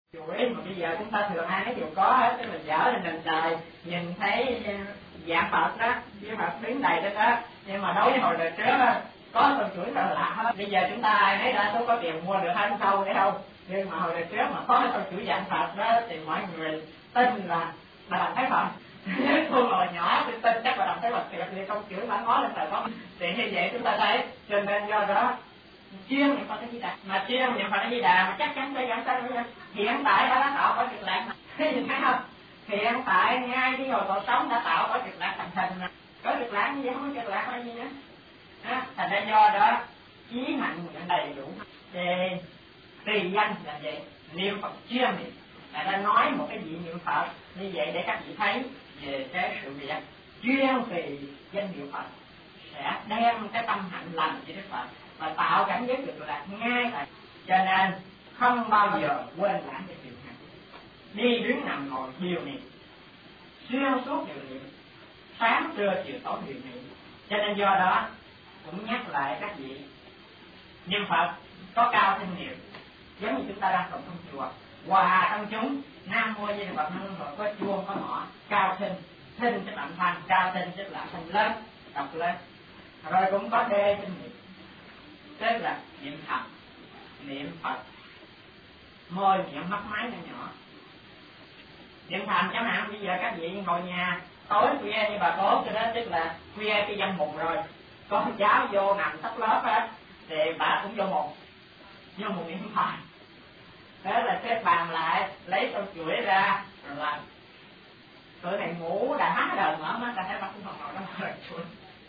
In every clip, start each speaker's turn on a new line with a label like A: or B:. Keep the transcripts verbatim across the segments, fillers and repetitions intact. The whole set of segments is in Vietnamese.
A: Chuỗi mà bây giờ chúng ta thường ai nói đều có hết, tức là dở lên nền trời nhìn thấy dạng Phật đó, với Phật đứng đầy đó đó, nhưng mà đối với hồi đời trước đó, có con chuỗi rất là lạ hết. Bây giờ chúng ta ai nấy đa số có tiền mua được hết không hay không, nhưng mà hồi đời trước mà có con chuỗi dạng Phật đó thì mọi người tin là bà làm Thái Phật. Cô hồi nhỏ tôi tin chắc bà làm Thái Phật thiệt, vì con chuỗi bà ngó lên trời có. Thì như vậy chúng ta thấy, cho nên do đó chuyên niệm Phật A Di Đà, mà chuyên niệm Phật A Di Đà mà chắc chắn sẽ giảng sanh. Hiện tại đã tạo có trực lạc, thấy không? Hiện tại ngay khi hồi còn sống đã tạo có trực lạc thành hình, có trực lạc như vậy không có trực lạc hay gì nữa. À, thành ra do đó chí mạnh đầy đủ về tùy danh là vậy, niệm Phật chuyên niệm. Người ta nói một cái vị niệm Phật như vậy để các vị thấy về cái sự việc chuyên tùy danh hiệu Phật sẽ đem cái tâm hạnh lành cho Đức Phật và tạo cảm giác được là ngay tại. Cho nên không bao giờ quên lãng cái điều này. Đi đứng nằm ngồi điều niệm, xuyên suốt điều niệm, sáng trưa chiều tối điều niệm. Cho nên do đó cũng nhắc lại các vị niệm Phật có cao thêm nhiều, giống như chúng ta đang tụng trong chùa hòa trong chúng Nam Mô Di Đà Phật, Nam Mô có chuông có mỏ cao thinh, thinh tức là âm thanh, cao thinh tức là thanh lớn, đọc lên. Rồi cũng có đê thêm niệm, tức là niệm thầm, niệm Phật, môi miệng mắt máy nhỏ nhỏ. Niệm thầm chẳng hạn bây giờ các vị ngồi nhà tối khuya như bà cố cho đó, tức là khuya cái dâm mùng rồi, con cháu vô nằm sắp lớp á, thì bà cũng vô mùng, vô mùng niệm Phật. Thế là xếp bàn lại, lấy con chuỗi ra rồi làm. Tụi này ngủ đã há đời mở mắt ra thấy bà cũng còn ngồi đó rồi chuỗi.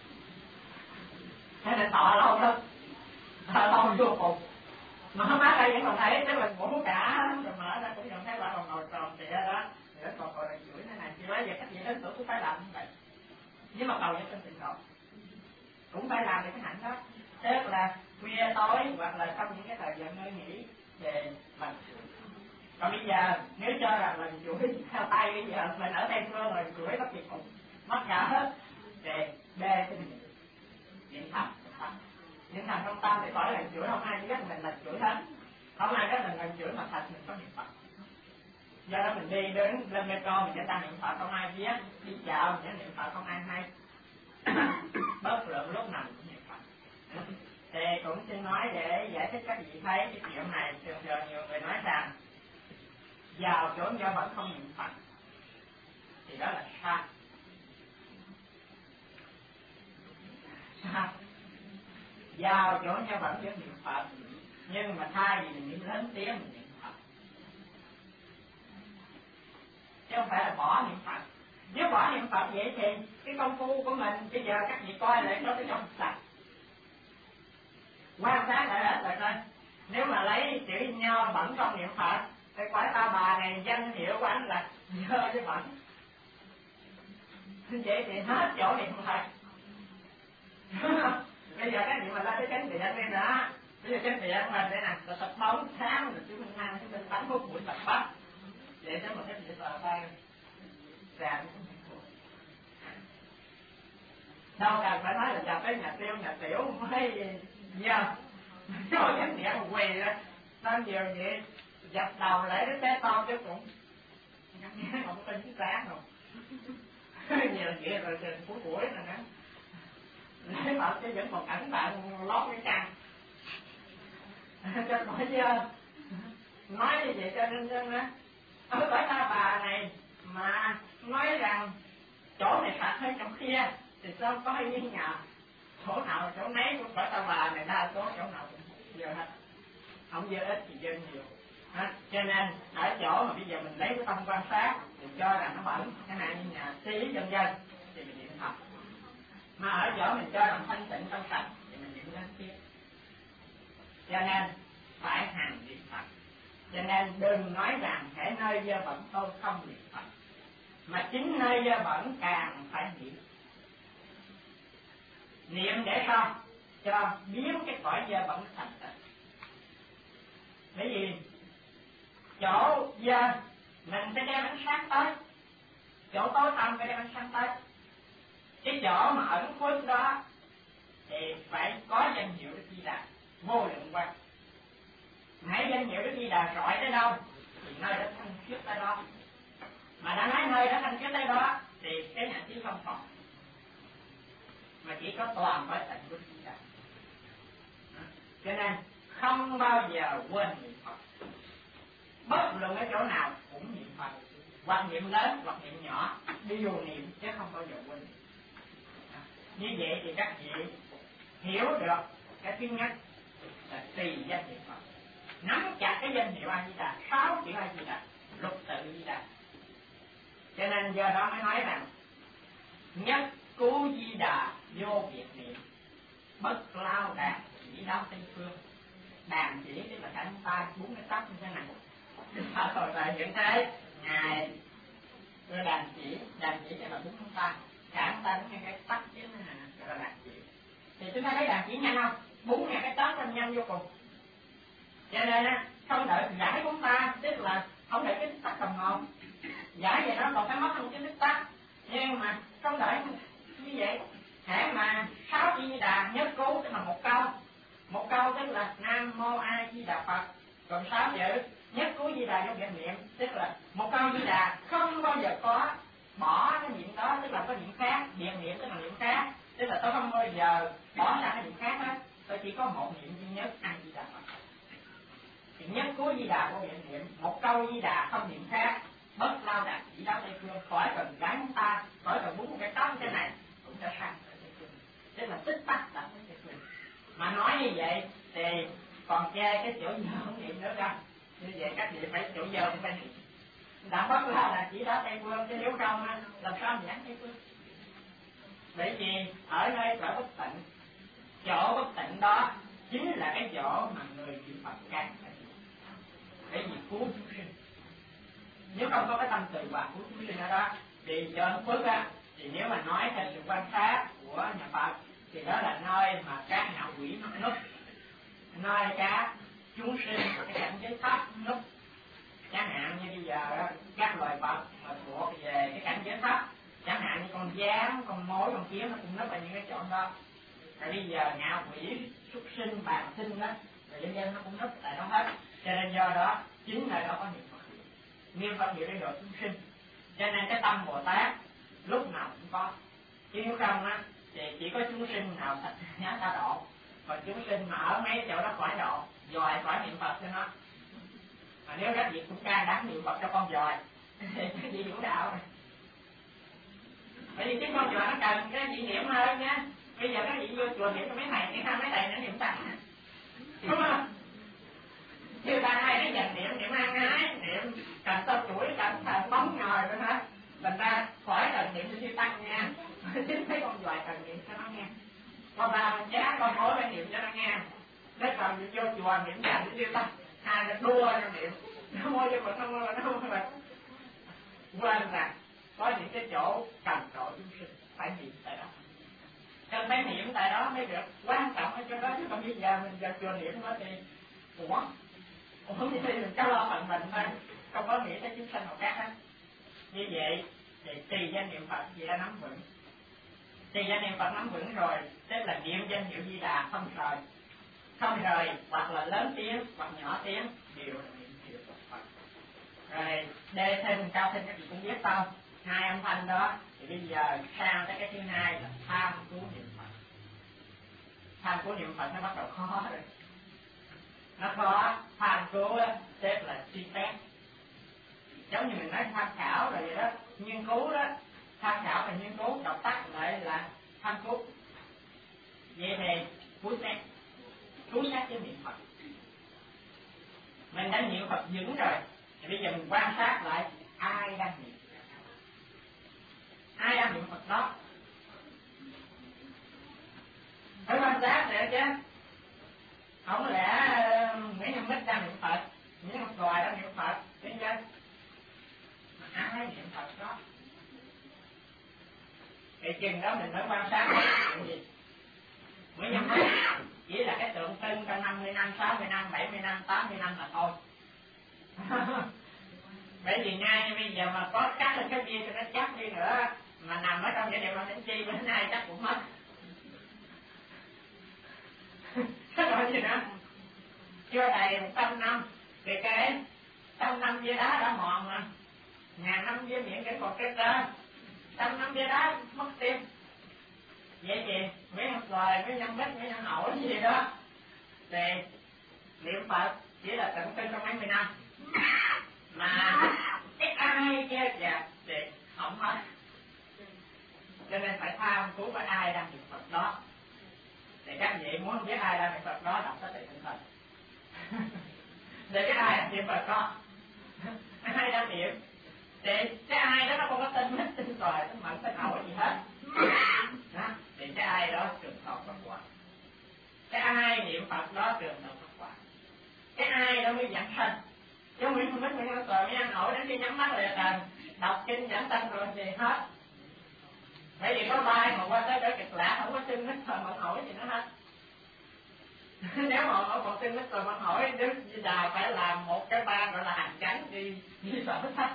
A: Thế nên thọ lâu lắm, thọ lâu vô cùng. Mở mắt ra vẫn còn thấy, tức là ngủ cả, rồi mở ra cũng còn thấy bà còn ngồi tròn kìa đó. Thì nó còn ngồi là chuỗi thế này, thì nói về các vị đến tuổi cũng phải làm như vậy. Nhưng mà cầu cho trên tình độ cũng phải làm được cái hạnh đó. Tức là khuya tối hoặc là trong những cái thời gian nơi nghỉ về làm chuỗi. Còn bây giờ nếu cho rằng là chuỗi theo tay bây giờ mình ở Tây Phương rồi chuỗi bắt việc cũng mất cả hết. Về đê cái mình niệm thầm, niệm thầm trong tâm thì khỏi là chuỗi, không ai biết mình là chuỗi hết, không ai biết mình là chuỗi mà thật mình có niệm Phật. Do đó mình đi đến lên metro mình sẽ ta niệm Phật, không ai biết, đi chợ mình sẽ niệm Phật, không ai hay. Bớt lượng lúc nào cũng niệm Phật. Thì cũng xin nói để giải thích các vị thấy cái chuyện này. Thường thường nhiều người nói rằng vào chỗ do vẫn không niệm Phật thì đó là sai. Sai. Vào chỗ do vẫn vẫn niệm Phật, nhưng mà thay vì mình niệm lớn tiếng mình niệm Phật, chứ không phải là bỏ niệm Phật. Nếu bỏ niệm Phật vậy thì cái công phu của mình bây giờ các vị coi lại nó cái trong sạch, quan sát lại hết rồi coi. Nếu mà lấy chữ nho bẩn không niệm Phật thì quả ta bà này danh hiệu của anh là dơ với bẩn. Vậy thì hết chỗ niệm Phật. Bây giờ các vị mà lên cái chánh điện đây đó, bây giờ chánh điện của mình đây nè, là tập bóng sáng rồi chúng mình ăn chúng mình bánh hút bụi tập bắp, để cho một cái gì vào tay ràng đâu cần phải nói là chào tới nhà tiêu nhà tiểu mới nhờ cho chánh điện quỳ ra đang nhiều vậy dập đầu lại đến té to chứ cũng không có tin chứ sáng rồi. Nhiều vậy rồi thì cuối buổi rồi đó lấy Phật chứ vẫn còn cẩn thận lót cái căn cho khỏi chưa. Nói như vậy cho nên dân đó ở bởi ta bà này mà nói rằng chỗ này Phật hơn chỗ kia thì sao có nghi ngờ. Chỗ nào chỗ nấy cũng bởi ta bà này đa số chỗ nào cũng dơ hết, không dơ ít thì dơ nhiều. À, cho nên ở chỗ mà bây giờ mình lấy cái tâm quan sát mình cho rằng nó bẩn cái này như nhà xí dân dân thì mình niệm Phật, mà ở chỗ mình cho rằng thanh tịnh trong sạch thì mình niệm lên tiếp. Cho nên phải hành niệm Phật. Cho nên đừng nói rằng thể nơi dơ bẩn tôi không niệm Phật, mà chính nơi dơ bẩn càng phải niệm. Niệm để sao? Cho biến cái cõi dơ bẩn thành tịnh. Bởi vì chỗ dơ mình sẽ đem ánh sáng tới, chỗ tối tăm phải đem ánh sáng tới. Cái chỗ mà ẩn khuất đó thì phải có danh hiệu Đức Di Đà vô lượng quan. Hãy danh hiệu Đức Di Đà rọi tới đâu thì nơi đó thanh khiết tới đó. Mà đã nói nơi đó thanh khiết tới đó thì cái nhãn chiếu không còn, mà chỉ có toàn phải tận của chúng ta. Cho nên không bao giờ quên niệm Phật, bất luận ở chỗ nào cũng niệm Phật, hoặc niệm lớn hoặc niệm nhỏ, đi dù niệm chứ không bao giờ quên niệm. Như vậy thì các vị hiểu được cái thứ nhất là tùy danh niệm Phật, nắm chặt cái danh hiệu A Di Đà, sáu chữ A Di Đà, lục tự A Di Đà. Cho nên do đó mới nói rằng nhất cú Di Đà vô việc niệm, bất lao đàn chỉ đáo Tây phương. Đàn chỉ tức là cánh tay bốn cái tóc như thế này. Rồi tại hiện thế ngài đưa đàn chỉ, đàn chỉ là bốn ngón tay, cả ngón tay bốn cái tóc chứ gọi là đàn chỉ. Thì chúng ta thấy đàn chỉ nhanh không? Bốn cái tóc nhanh nhanh vô cùng. Cho nên á, không đợi giải bốn ta, tức là không đợi cái tích tắc đồng hồ. Giải vậy nó còn phải mất hơn cái tích tắc. Nhưng mà không đợi như vậy. Hãy mà sáu chữ Di Đà nhất cú tức là một câu. Một câu tức là Nam Mô A Di Đà Phật. Còn sáu chữ nhất cú Di Đà vô việc niệm, tức là một câu Di Đà không bao giờ có bỏ cái niệm đó, tức là có niệm khác. Biệt niệm tức là niệm khác, tức là tôi không bao giờ bỏ ra cái niệm khác hết. Tôi chỉ có một niệm duy nhất A Di Đà Phật. Thì nhất cú Di Đà vô việc niệm, một câu Di Đà không niệm khác, bất lao đạt chỉ đáo Tây phương, khỏi cần gắn ta, khỏi cần búng cái tóc thế này cũng đã sang Tây phương, tức là tích tắc đạt tới Tây phương. Mà nói như vậy thì còn chê cái chỗ giờ không niệm nữa không? Như vậy các vị phải chỗ giờ cũng phải niệm. Đã bất lao đạt chỉ đáo Tây phương, chứ nếu không làm sao giảng Tây phương? Bởi vì ở nơi chỗ bất tịnh, chỗ bất tịnh đó chính là cái chỗ mà người chịu Phật can để vì cứu chúng sinh. Nếu không có cái tâm từ và cứu chúng sinh ở đó thì cho nó phước á, thì nếu mà nói theo sự quan sát của nhà Phật thì đó là nơi mà các ngạ quỷ nó núp, nơi các chúng sinh cái cảnh giới thấp núp. Chẳng hạn như bây giờ các loài vật mà thuộc về cái cảnh giới thấp, chẳng hạn như con gián, con mối, con kiến nó cũng núp ở những cái chỗ đó. Rồi bây giờ ngạ quỷ, súc sinh, bàn sinh đó, rồi dân dân nó cũng núp tại đó hết. Cho nên do đó chính là đó có niệm Phật, niệm Phật hiệu để độ chúng sinh. Cho nên cái tâm Bồ Tát lúc nào cũng có, chứ nếu không á thì chỉ có chúng sinh nào thật nhá ta độ, còn chúng sinh mà ở mấy chỗ đó khỏi độ, dòi khỏi niệm Phật cho nó. Mà nếu các vị cũng can đảm niệm Phật cho con dòi thì các vị vũ đạo này. Bởi vì cái con dòi nó cần cái vị niệm hơn nha. Bây giờ các vị vô chùa niệm cho mấy thầy, niệm mấy thầy nó niệm tăng, đúng không? Chứ ta ai nó dành niệm, niệm ăn ái, niệm cần tôm chuỗi, cần thần bóng ngồi nữa hết. Mình ta khỏi cần niệm cho tăng nha. Chính thấy con dòi cần niệm cho nó nghe. Con bà mình giá con mối phải niệm cho nó nghe. Nếu cần vô chùa niệm dành cho tiêu tăng, hai là đua cho niệm. Nó môi cho mình không môi, nó môi mà quên rằng có những cái chỗ cần độ chúng sinh phải niệm tại đó. Cần phải niệm tại đó mới được, quan trọng ở chỗ đó. Chứ còn bây giờ mình vào chùa niệm đó thì ủa ủa như thế mình có lo phần mình thôi, không có nghĩ tới chúng sanh nào khác hết. Như vậy thì tùy danh niệm Phật gì đã nắm vững. Tùy danh niệm Phật nắm vững rồi, tức là niệm danh hiệu Di Đà không rời, không rời, hoặc là lớn tiếng hoặc nhỏ tiếng đều là niệm hiệu Phật. Rồi đê thêm cao thêm các vị cũng biết không? Hai âm thanh đó thì bây giờ sang tới cái thứ hai là tham cứu niệm Phật. Tham cứu niệm Phật nó bắt đầu khó rồi. Nó khó, tham cứu xếp là suy xét. Giống như mình nói tham khảo rồi vậy đó, nghiên cứu đó, tham khảo và nghiên cứu đọc tắt lại là tham cứu. Vậy thì cứu xét, cứu xét với niệm Phật. Mình đã niệm Phật vững rồi, thì bây giờ mình quan sát lại ai đang niệm, ai đang niệm Phật đó. Phải quan sát để chứ. Không lẽ Nguyễn Nhân Bích đang niệm Phật, Nguyễn Ngọc Đòi đang niệm Phật, thấy chưa? Mà ai niệm Phật đó? Thì chừng đó mình phải quan sát chuyện gì. Nguyễn Nhân Bích chỉ là cái tượng trưng trong năm mươi năm, sáu mươi năm, bảy mươi năm, tám mươi năm là thôi. Bởi vì ngay bây giờ mà có cắt lên cái bia cho nó chắc đi nữa, mà nằm ở trong cái điều mà đến chi bữa nay chắc cũng mất. Cái đó gì nữa? Chưa đầy một trăm năm thì cái trăm năm bia đá đã mòn mà, ngàn năm bia miệng vẫn còn cái trên, trăm năm bia đá mất tim. Vậy thì mấy ông loài, mấy nhân bích, mấy nhân ổi gì đó thì niệm Phật chỉ là tận sinh trong mấy mươi năm, mà cái ai kia kìa thì không hết. Cho nên phải tham cứu với ai đang niệm Phật đó. Thì các vị muốn biết ai đang niệm Phật đó, đọc sách Tỳ Tinh Thần để biết ai đang niệm Phật đó. Ai đang niệm thì cái ai đó nó không có tin hết, tin rồi tin mẫn tin ổi gì hết đó. Thì cái ai đó trường hợp Phật quả, cái ai niệm Phật đó trường hợp Phật quả, cái ai đó mới dẫn sanh. Chứ Nguyễn không biết Nguyễn Văn Tòa mới ăn ổi đến khi nhắm mắt là thành đọc kinh dẫn sanh rồi thì hết. Bởi vì có bay mà qua tới cỡ Cực Lạc không có xin hết thời mẫn ổi gì nữa hết. Nếu mà ở một xin hết thời mẫn ổi, Đức Di Đà phải làm một cái ban gọi là hành chánh đi đi sở sách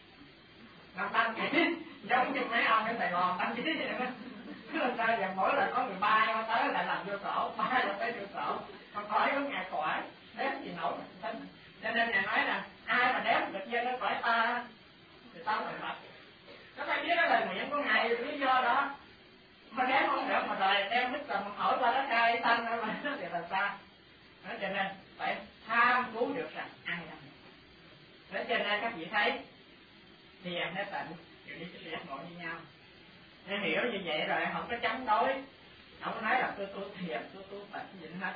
A: năm đăng ký giống như mấy ông ở Sài Gòn đăng ký vậy đó. Làm sao giờ mỗi lần có người bay qua tới lại làm vô sổ, bay là tới vô sổ, mà khỏi có ngày khỏi đếm gì nổi mà tính. Cho nên Ngài nói là ai mà đếm được dân nó khỏi ta thì tao phải mất. Các bạn biết đó là nguyện của Ngài, lý do đó mà đếm không được mà đời đem mít cầm hỏi qua đất cay xanh đó mà nó thì là sao. Đó cho nên phải tham cứu được rằng ai là mình. Đó cho nên các vị thấy thiền nó tịnh kiểu như sự giác ngộ như nhau. Nên hiểu như vậy rồi không có chống đối, không có nói là tôi tu thiền, tôi tu tịnh gì hết,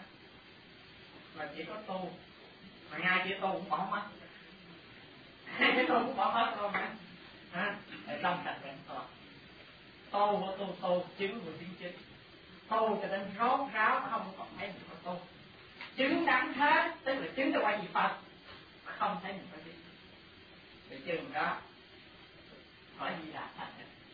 A: mà chỉ có tu, mà ngay chỉ tu cũng bỏ mất, cái tu cũng bỏ mất luôn mà. À, ở trong sạch vẹn toàn, tu của tu tu chứng của chứng chính, tu cho đến rốt ráo không còn thấy mình có tu, chứng đắng hết, tức là chứng cho qua gì Phật, không thấy mình có gì, thì chừng đó khỏi gì là thành.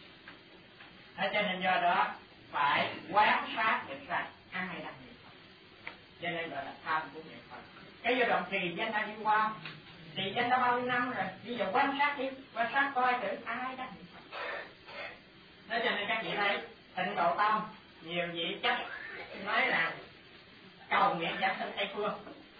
A: Thế cho nên do đó phải quán sát được rằng ai đang niệm Phật, cho nên gọi là tham của niệm Phật. Cái giai đoạn trì danh đã đi qua, trì danh đã bao nhiêu năm rồi, bây giờ quan sát đi, quan sát coi thử ai đang niệm Phật. Thế cho nên các vị thấy Tịnh Độ Tông nhiều vị chấp nói là cầu nguyện giảng sanh Tây Phương,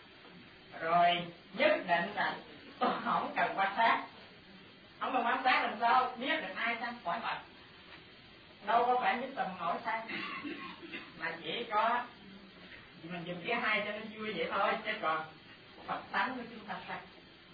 A: rồi nhất định là tôi không cần quan sát, không cần quan sát làm sao biết được ai sanh khỏi Phật. Đâu có phải nhất tầm hỏi sang, mà chỉ có mình dùng cái hai cho nó vui vậy thôi, chứ còn Phật tánh của chúng ta sang.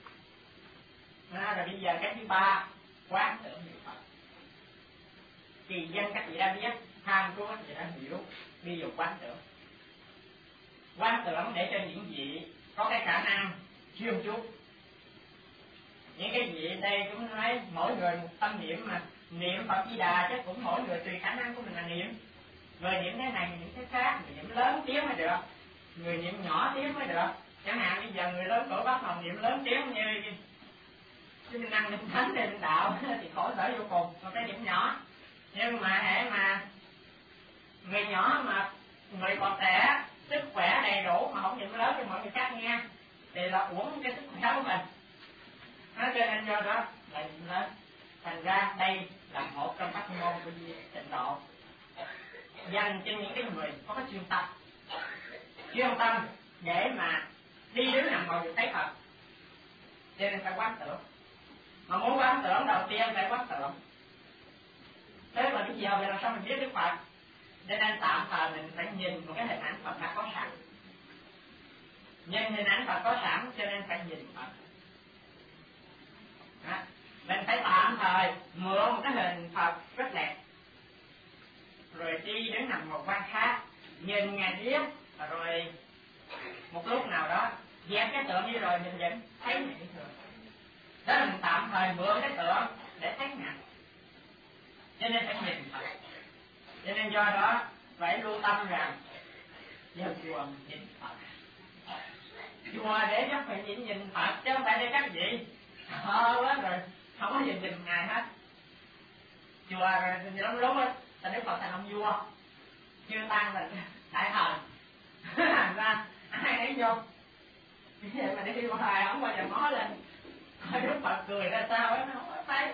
A: À, rồi bây giờ cái thứ ba, quán tưởng niệm Phật. Kỳ danh các vị đã biết, tham của các vị đã hiểu, bây giờ quán tưởng. Quán tưởng để cho những vị có cái khả năng chuyên chút. Những cái vị đây cũng nói mỗi người một tâm niệm mà, niệm Phật Di Đà chứ cũng mỗi người tùy khả năng của mình là niệm. Người niệm thế này, người niệm thế khác, người niệm lớn tiếng mới được, người niệm nhỏ tiếng mới được. Chẳng hạn bây giờ người lớn tuổi bắt đầu niệm lớn tiếng như cái năng niệm thánh niệm đạo thì khổ sở vô cùng, còn cái niệm nhỏ. Nhưng mà hễ mà người nhỏ mà người còn trẻ, sức khỏe đầy đủ mà không niệm lớn cho mọi người khác nghe thì là uổng cái sức khỏe của mình. Nói cho nên do đó là niệm lớn. Thành ra đây là một trong các môn của Tịnh Độ dành cho những cái người có cái chuyên tâm, chuyên tâm để mà đi đứng nằm ngồi được thấy Phật. Cho nên phải quán tưởng, mà muốn quán tưởng đầu tiên phải quán tưởng. Thế mà bây giờ mình làm sao mình biết Đức Phật? Cho nên tạm thời mình phải nhìn một cái hình ảnh Phật đã có sẵn, nhìn hình ảnh Phật có sẵn cho nên phải nhìn Phật. Đó. Mình phải tạm thời mượn một cái hình Phật rất đẹp, rồi đi đến nằm một quan sát, nhìn Ngài biết, rồi một lúc nào đó dẹp cái tượng đi rồi mình vẫn thấy Ngài như thường. Đó là mình tạm thời mượn cái tượng để thấy Ngài, cho nên phải nhìn Phật. Cho nên do đó phải lưu tâm rằng vào chùa mình nhìn Phật, chùa để cho phải nhìn nhìn Phật chứ không phải để các vị thơ quá rồi không có nhìn nhìn Ngài hết. Chùa rồi lắm lúc á là Đức Phật thành ông vua, chưa tan là đại thần. Thành ra ai nấy vô vậy mà đi hoài không bao giờ ngó lên coi Đức Phật cười ra sao ấy, nó không có thấy.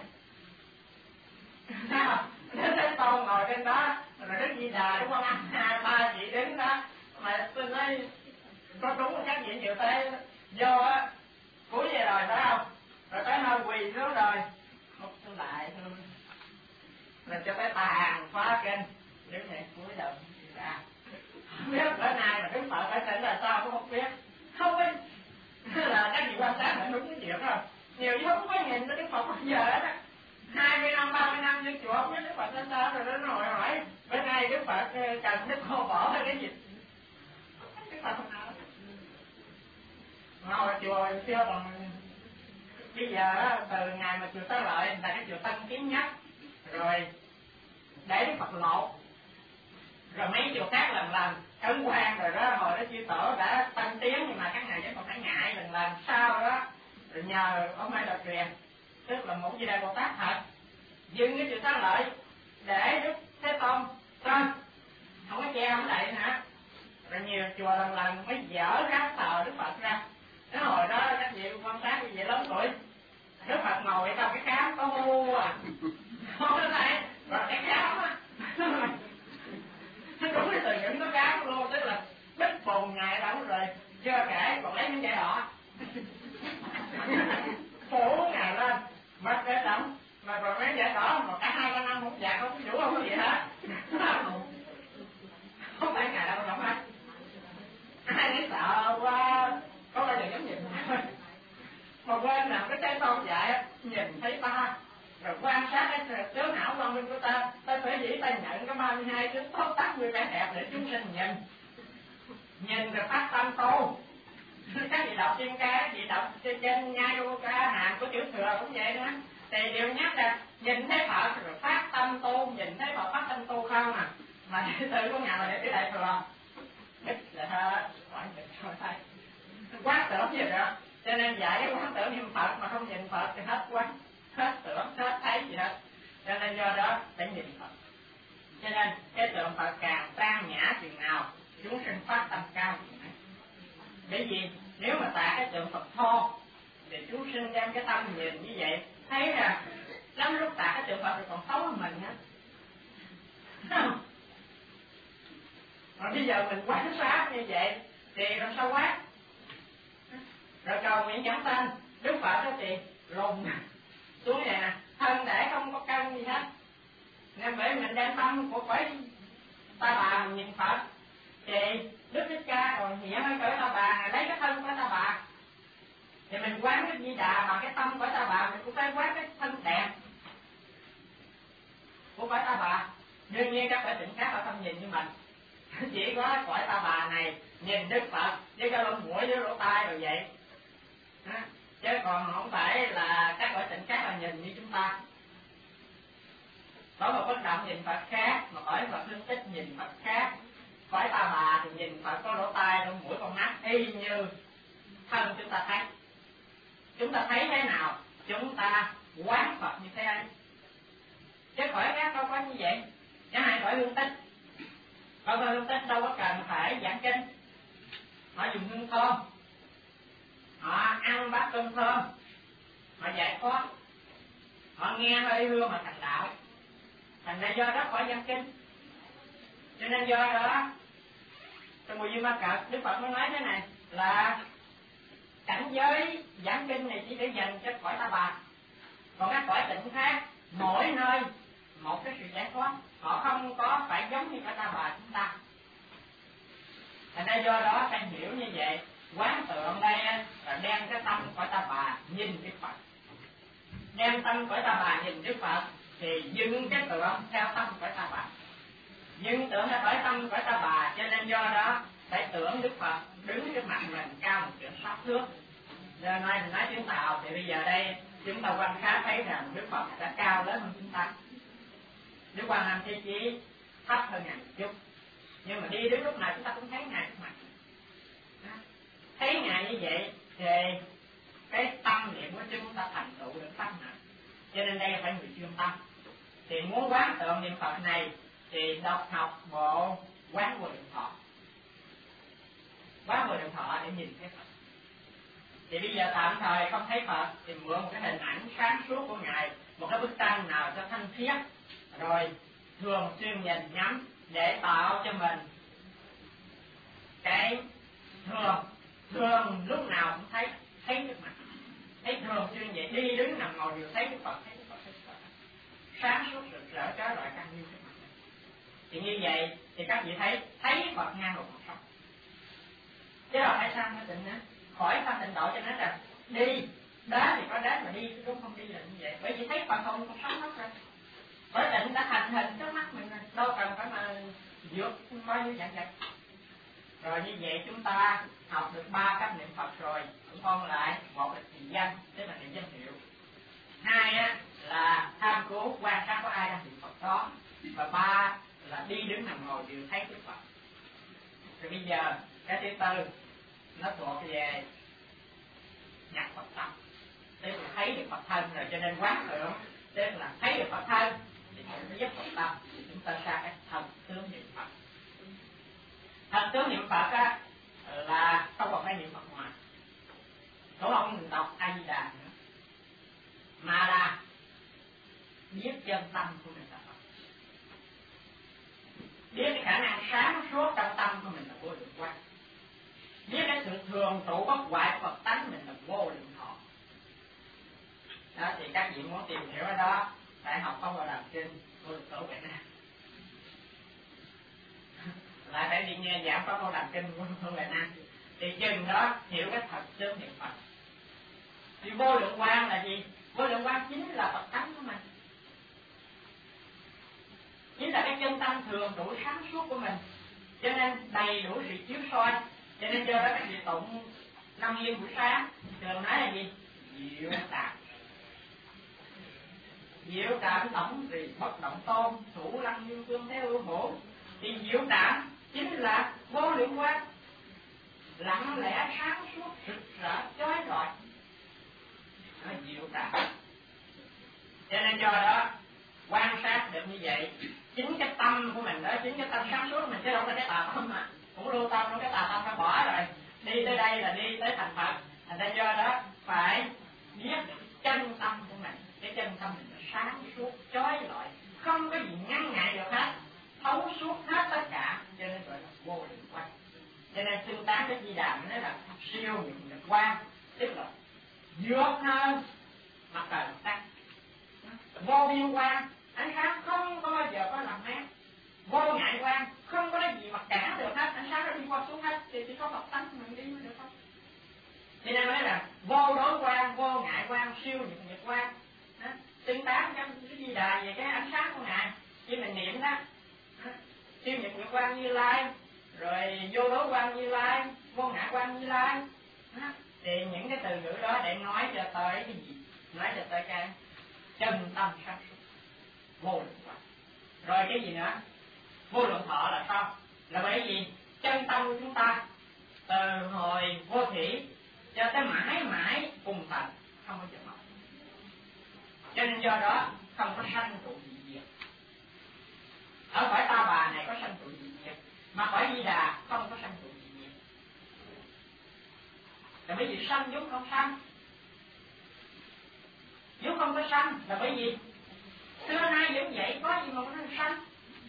A: Sao Đức Thế Tôn ngồi trên đó, rồi Đức Di Đà, Đức Quan Âm, hai ba chị đứng đó, mà tôi nói có đúng các vị nhiều thế vô á, cúi về rồi phải không? Rồi tới nơi quỳ xuống rồi hút xuống lại thôi, rồi cho cái tàn khóa kinh đứng này cúi đầu ra. Không biết bữa nay mà Đức Phật phải tỉnh là sao cũng không biết, không biết là các vị quan sát là đúng cái chuyện rồi. Nhiều chứ không có nhìn tới Đức Phật bao giờ đó, hai mươi năm ba mươi năm như chùa không biết Đức Phật là sao, rồi nó ngồi hỏi bữa nay Đức Phật cần Đức Cô bỏ hay cái gì, Đức Phật không nói. Ngồi chùa xưa còn bây giờ từ ngày mà chùa Xá Lợi là cái chùa tân kiến nhất rồi để Đức Phật lột, rồi mấy chùa khác lần lần Ấn Quang rồi đó, hồi đó chư tổ đã tân tiến nhưng mà các ngài vẫn còn phải ngại lần lần sau đó, rồi nhờ ông Mai Độc Truyền tức là một Di Đà Bồ Tát thật dừng cái chùa Xá Lợi để Đức Thế Tôn tên không có che không đậy nữa, rồi nhiều chùa lần lần mới dỡ rác thờ Đức Phật ra. Cái hồi đó các vị quan sát như vậy lớn tuổi, Đức Phật ngồi trong cái cám có hô à, không có này, rồi cái cám á, nó đúng cái từ những cái cám luôn, tức là bích bồn ngài đóng rồi, chưa kể còn lấy những cái đỏ, phủ ngài lên, mất cái đóng, mà còn mấy giải đỏ, mà cả hai con năm một dạng không chủ không có gì hết, không phải ngài đâu đóng hết, ai thấy sợ quá. Có bao giờ dám nhìn mà quên nào cái trái tôn dạy nhìn thấy ta rồi quan sát cái tướng não văn minh của ta, ta phải dĩ ta nhận cái ba mươi hai tướng tốt tắc người vẻ đẹp để chúng sinh nhìn nhìn rồi phát tâm tu. Các vị đọc tiên ca, các vị đọc trên trên nhai đô ca hàng của tiểu thừa cũng vậy nữa, thì đều nhắc là nhìn thấy Phật rồi phát tâm tu, nhìn thấy Phật phát tâm tu không à, mà đệ tử của ngài là đệ tử đại thừa ít là hết khoảng chừng thôi thôi quán tưởng gì đó, cho nên dạy cái quán tưởng niệm Phật mà không nhìn Phật thì hết quán, hết tưởng, hết thấy gì hết, cho nên do đó phải nhìn Phật. Cho nên cái tượng Phật càng trang nhã chừng nào chúng sinh phát tâm cao chừng ấy. Bởi vì nếu mà tạ cái tượng Phật thô thì chúng sinh đem cái tâm nhìn như vậy thấy rằng lắm lúc tạ cái tượng Phật thì còn xấu hơn mình hết, không? Rồi bây giờ mình quán sát như vậy thì làm sao quán? Rồi cầu nguyện chẳng sanh, Đức Phật đó thì lùng xuống này nè, thân thể không có cân gì hết, nên bởi mình đem tâm của cõi Ta Bà mình nhìn Phật thì Đức Thích Ca rồi hiện ở cõi Ta Bà lấy cái thân của Ta Bà, thì mình quán cái Di Đà bằng cái tâm của Ta Bà, mình cũng phải quán cái thân đẹp của cõi Ta Bà. Đương nhiên các cõi tỉnh khác họ không nhìn như mình, chỉ có cõi Ta Bà này nhìn Đức Phật với cái lông mũi với lỗ tai rồi vậy. À, chứ còn không phải là các cõi tỉnh khác là nhìn như chúng ta. Có một bất động nhìn Phật khác, mà cõi Phật Linh Tích nhìn Phật khác. Cõi Ta Bà thì nhìn Phật có lỗ tai, lỗ mũi, con mắt y như thân chúng ta thấy. Chúng ta thấy thế nào, chúng ta quán Phật như thế ấy. Chứ cõi khác đâu có như vậy. Chẳng hạn cõi Hương Tích, cõi Hương Tích đâu có cần phải giảng kinh, họ dùng hương thơm, họ ăn bát cơm thơm, họ giải thoát, họ nghe hơi hương mà thành đạo, thành ra do đó khỏi giảng kinh. Cho nên do đó trong Mùi Duyên Ma Cật Đức Phật mới nói thế này là cảnh giới giảng kinh này chỉ để dành cho cõi Ta Bà, còn các cõi tịnh khác mỗi nơi một cái sự giải thoát, họ không có phải giống như cõi Ta Bà chúng ta. Thành ra do đó phải hiểu như vậy, quán tượng đây là đem cái tâm cõi Ta Bà nhìn Đức Phật, đem tâm cõi Ta Bà nhìn Đức Phật thì dừng cái tượng theo tâm cõi Ta Bà, dừng tượng theo cõi tâm cõi Ta Bà. Cho nên do đó phải tưởng Đức Phật đứng trước mặt mình cao một chuyện sát thước. Giờ nay mình nói tiếng Tàu thì bây giờ đây chúng ta quan sát thấy rằng Đức Phật đã cao lớn hơn chúng ta. Đức Quan Âm Thế Chí thấp hơn ngài một chút, nhưng mà đi đến lúc nào chúng ta cũng thấy ngài trước mặt. Thấy ngài như vậy thì cái tâm niệm của chúng ta thành tựu được tâm này. Cho nên đây phải người chuyên tâm. Thì muốn quán tượng niệm Phật này thì đọc học bộ Quán Vô Lượng Thọ. Quán Vô Lượng Thọ để nhìn thấy Phật. Thì bây giờ tạm thời không thấy Phật thì mượn một cái hình ảnh sáng suốt của ngài, một cái bức tranh nào cho thanh khiết, rồi thường xuyên nhìn nhắm để tạo cho mình cái thường thường lúc nào cũng thấy thấy trước mặt. thấy thường xuyên vậy, đi đứng nằm ngồi đều thấy Đức Phật, thấy Đức Phật, thấy Đức Phật. Sáng suốt rực rỡ trái loại căn như trước mặt mình. Thì như vậy thì các vị thấy thấy Phật ngang một sống. Chứ là phải sao nó tịnh nữa, khỏi tham tịnh độ cho nó rằng đi đá thì có đá mà đi cũng không đi là như vậy. Bởi vì thấy Phật không có sống mất rồi. Bởi tịnh đã thành hình trước mắt mình rồi, đâu cần phải mà vượt bao nhiêu dạng vật. Rồi như vậy chúng ta học được ba cách niệm Phật rồi, cũng còn lại một là trì danh, tức là niệm danh hiệu. Hai á là tham cố quan sát có ai đang niệm Phật đó, và ba là đi đứng nằm ngồi đều thấy Đức Phật. Rồi bây giờ cái thứ tư nó thuộc về nhập Phật tâm, tức là thấy được Phật thân rồi, cho nên quán tưởng tức là thấy được Phật thân thì nó giúp Phật tâm, thì chúng ta ra cái thần tướng niệm Phật. Thần tướng niệm Phật á là không còn phải niệm Phật ngoài, cũng không đọc A Di Đà nữa, mà là biết chân tâm của mình là Phật, biết cái khả năng sáng suốt trong tâm của mình là vô lượng quang, biết cái sự thường trụ bất hoại của Phật tánh mình là vô lượng thọ. Đó thì các vị muốn tìm hiểu ở đó phải học Pháp Hoa Đàm Kinh vô lượng tổ Việt Nam, lại phải đi nghe giảng Pháp Hoa Đàm Kinh vô lượng tổ Việt Nam thì chừng đó hiểu cái thật tướng niệm Phật. Thì vô lượng quang là gì? Vô lượng quang chính là Phật tánh của mình, chính là cái chân tâm thường trụ sáng suốt của mình, cho nên đầy đủ sự chiếu soi. Cho nên do đó các vị tụng năm yên buổi sáng thường nói là gì? Diệu tạm, diệu tạm tổng trì bất động tôn, thủ lăng như phương thế ưu bổ. Thì diệu tạm chính là vô lượng quang, lặng lẽ sáng suốt rực rỡ chói rọi, nó diệu tạm. Cho nên do đó quan sát được như vậy, chính cái tâm của mình đó, chính cái tâm sáng suốt của mình, chứ đâu có cái tà tâm mà cũng lưu tâm, không cái tà tâm phải bỏ rồi, đi tới đây là đi tới thành Phật. Thành ra do đó phải biết chân tâm của mình, cái chân tâm mình nó sáng suốt chói lọi, không có gì ngăn ngại được hết, thấu suốt hết tất cả, cho nên gọi là vô lượng quang. Cho nên tương tác với Di Đà nói là siêu những lực quang, tức là vượt hơn mặt trời mặt trăng, vô biên quang, ánh sáng không có bao giờ có làm mát, vô ngại quang, không có cái gì mà cản được hết, ánh sáng nó đi qua xuống hết, thì chỉ có Phật tánh mình đi mới được không? Cho nên nói là vô đối quang, vô ngại quang, siêu nhật nhật quang, tương tác trong cái Di Đà về cái ánh sáng của Ngài, khi mình niệm đó, siêu nhật nhật quang Như Lai, rồi vô đối quang Như Lai, vô ngại quang Như Lai, thì những cái từ ngữ đó để nói cho tới cái gì? Nói cho tới cái chân tâm sáng suốt, vô lượng quang. Rồi cái gì nữa? Vô lượng thọ là sao? Là bởi vì chân tâm của chúng ta từ hồi vô thủy cho tới mãi mãi cùng tận, không có chừng mất. Cho nên do đó không có sanh trụ dị diệt. Ở cõi Ta Bà này có sanh trụ dị diệt, mà cõi Di Đà không có sanh trụ dị diệt. Là bởi vì sanh vốn không sanh, vốn không có sanh là bởi vì xưa nay vẫn vậy, có gì mà nó sanh.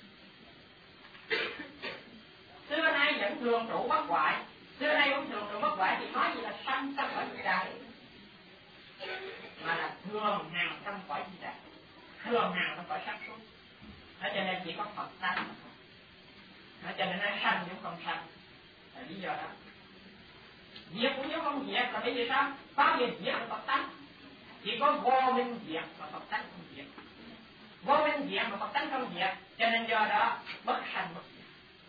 A: Xưa nay vẫn thường trụ bất hoại, xưa nay vẫn thường trụ bất hoại thì nói gì là sanh trong cõi Di Đà, mà là thường hằng trong cõi Di Đà, thường hằng trong cõi sáng suốt. Đó cho nên chỉ có Phật tánh mà thôi. Đó cho nên nói sanh cũng không sanh là lý do đó. Diệt cũng giống không diệt là bởi vì sao? Bao giờ diệt là Phật tánh, chỉ có vô minh diệt mà Phật tánh không diệt, vô minh diệt mà Phật tánh không diệt, cho nên do đó bất sanh bất diệt.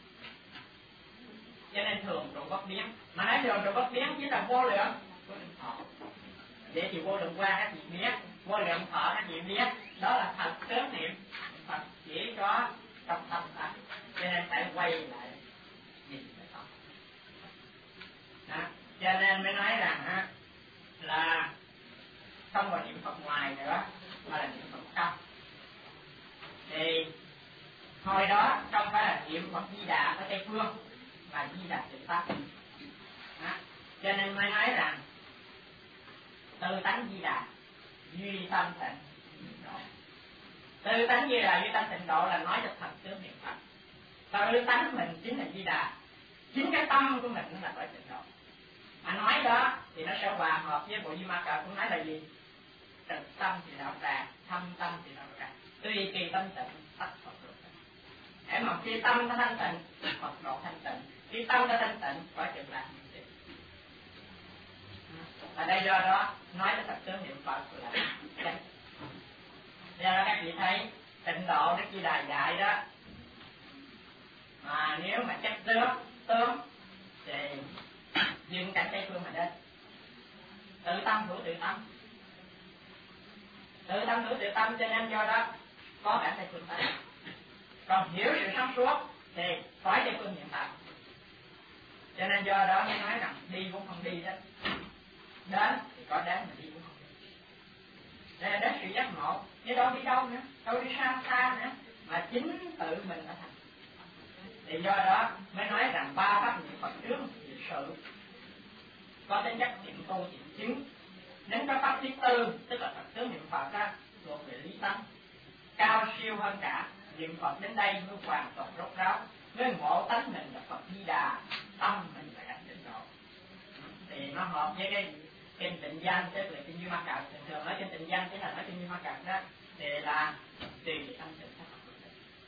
A: Cho nên thường trụ bất biến, mà nói thường trụ bất biến chỉ là vô lượng, vô lượng thọ. Vậy thì vô lượng quang các vị biết, vô lượng thọ các vị biết, đó là thật tướng niệm Phật chỉ có trong tâm ta, cho nên phải quay lại nhìn cái tâm. Đó, cho nên mới nói rằng á, là không còn niệm Phật ngoài nữa, mà là niệm Phật trong. Thì hồi đó không phải là niệm Phật Di Đà ở Tây Phương, mà Di Đà Tự Pháp. Đó, cho nên mới nói rằng tự tánh Di Đà duy tâm tịnh độ. Tự tánh Di Đà duy tâm tịnh độ là nói cho thật tướng niệm Phật. Tự tánh mình chính là Di Đà, chính cái tâm của mình cũng là cõi tịnh độ. Mà nói đó thì nó sẽ hòa hợp với bộ Di Ma Cật cũng nói là gì? Trực tâm thì đạo tràng, thâm tâm thì đạo tràng. Tùy kỳ tâm tịnh, tất Phật độ tịnh. Để mà khi tâm nó thanh tịnh, Phật độ thanh tịnh. Khi tâm nó thanh tịnh, có chừng là niệm tịnh. Ở đây do đó nói đến thật tướng niệm Phật là chánh. Do đó các vị thấy Tịnh Độ Đức Di Đà dạy đó, mà nếu mà chắc tướng tướng thì dừng cảnh Tây Phương mà đến. Tự tâm hữu tự tâm, tự tâm hữu tự tâm, cho nên do đó có cảnh Tây Phương tới. Còn hiểu sự sáng suốt thì khỏi Tây Phương hiện tại. Cho nên do đó mới nói rằng đi cũng không đi đó, đến thì có đến mà đi cũng không đi. Đây là đến sự giác ngộ, chứ đâu đi đâu nữa, đâu đi xa xa nữa, mà chính tự mình đã thành. Thì do đó mới nói rằng ba pháp niệm Phật trước thì sự có tính chất tiệm tu tiệm chứng. Đến cái pháp thứ tư, tức là Phật tướng niệm Phật á, thuộc về lý tâm, cao siêu hơn cả. Niệm Phật đến đây mới hoàn toàn rốt ráo, mới ngộ tánh mình là Phật Di Đà, tâm mình là cảnh Tịnh Độ. Thì nó hợp với cái kinh Tịnh Danh, tức là kinh Duy Ma Cật. Thường thường nói kinh Tịnh Danh chỉ là nói kinh Duy Ma Cật đó, thì là tùy về tâm tịnh pháp Phật.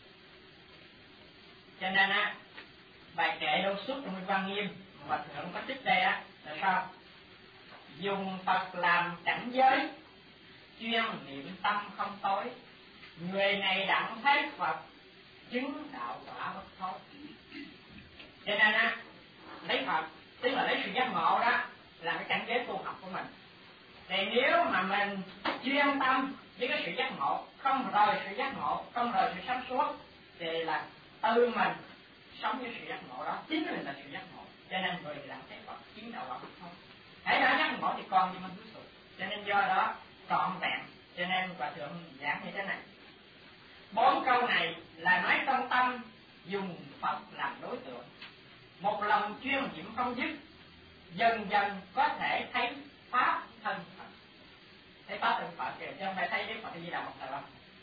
A: Cho nên á, bài kệ đâu suốt trong Minh Văn Nghiêm mà thượng có trích đây á là sao? Dùng Phật làm cảnh giới, chuyên niệm tâm không tối. Người này đặng thấy Phật, chứng đạo quả bất thối. Cho nên á, lấy Phật tức là lấy sự giác ngộ đó là cái cảnh giới tu học của mình. Thì nếu mà mình chuyên tâm với cái sự giác ngộ, không rời sự giác ngộ, không rời sự sáng suốt, thì là tự mình sống với sự giác ngộ đó, chính mình là sự giác ngộ. Cho nên người đặng thấy Phật, chứng đạo quả bất thối. Hãy đã giác ngộ thì còn gì mình hữu sự. Cho nên do đó trọn vẹn. Cho nên Hòa Thượng giảng như thế này. Bốn câu này là nói trong tâm dùng Phật làm đối tượng, một lòng chuyên niệm không dứt, dần dần có thể thấy pháp thân Phật. Thấy pháp thân Phật kìa, chứ không phải thấy Đức Phật Di Đà một thời đâu.